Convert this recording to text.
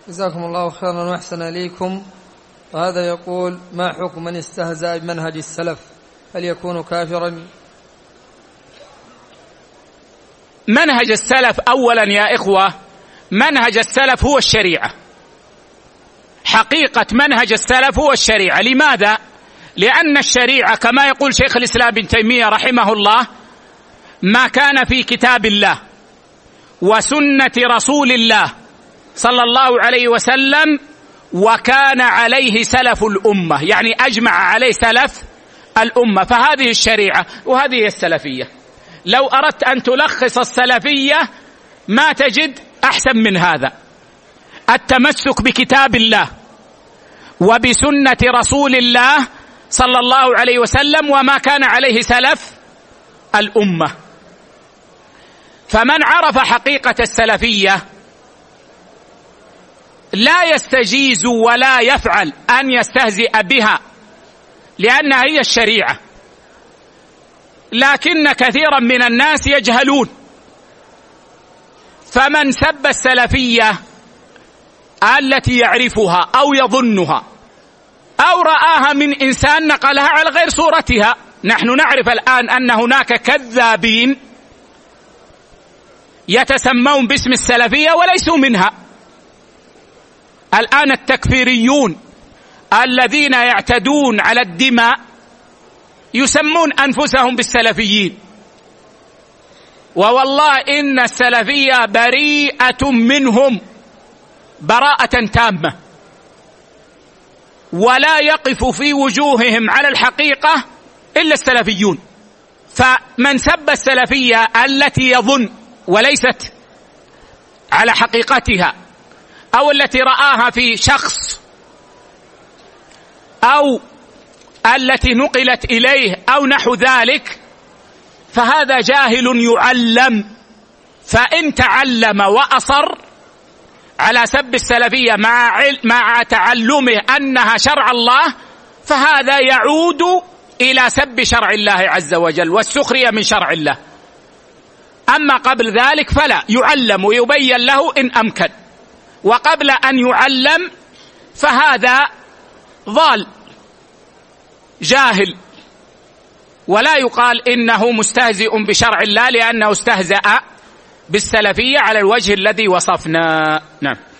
جزاكم الله خيرا وأحسن إليكم. وهذا يقول: ما حكم من استهزأ بمنهج السلف؟ هل يكون كافرا؟ منهج السلف أولا يا إخوة، منهج السلف هو الشريعة، حقيقة منهج السلف هو الشريعة. لماذا؟ لأن الشريعة كما يقول شيخ الإسلام ابن تيمية رحمه الله: ما كان في كتاب الله وسنة رسول الله صلى الله عليه وسلم وكان عليه سلف الأمة، يعني أجمع عليه سلف الأمة، فهذه الشريعة وهذه هي السلفية. لو أردت أن تلخص السلفية ما تجد أحسن من هذا: التمسك بكتاب الله وبسنة رسول الله صلى الله عليه وسلم وما كان عليه سلف الأمة. فمن عرف حقيقة السلفية لا يستجيز ولا يفعل أن يستهزئ بها، لأنها هي الشريعة. لكن كثيرا من الناس يجهلون، فمن سب السلفية التي يعرفها أو يظنها أو رآها من إنسان نقلها على غير صورتها. نحن نعرف الآن أن هناك كذابين يتسمون باسم السلفية وليسوا منها. الآن التكفيريون الذين يعتدون على الدماء يسمون أنفسهم بالسلفيين، ووالله إن السلفية بريئة منهم براءة تامة، ولا يقف في وجوههم على الحقيقة إلا السلفيون. فمن سب السلفية التي يظن وليست على حقيقتها، أو التي رآها في شخص، أو التي نقلت إليه أو نحو ذلك، فهذا جاهل يعلم. فإن تعلم وأصر على سب السلفية مع تعلمه أنها شرع الله، فهذا يعود إلى سب شرع الله عز وجل والسخرية من شرع الله. أما قبل ذلك فلا، يعلم ويبين له إن أمكن، وقبل أن يعلم فهذا ضال جاهل، ولا يقال إنه مستهزئ بشرع الله لأنه استهزأ بالسلفية على الوجه الذي وصفنا. نعم.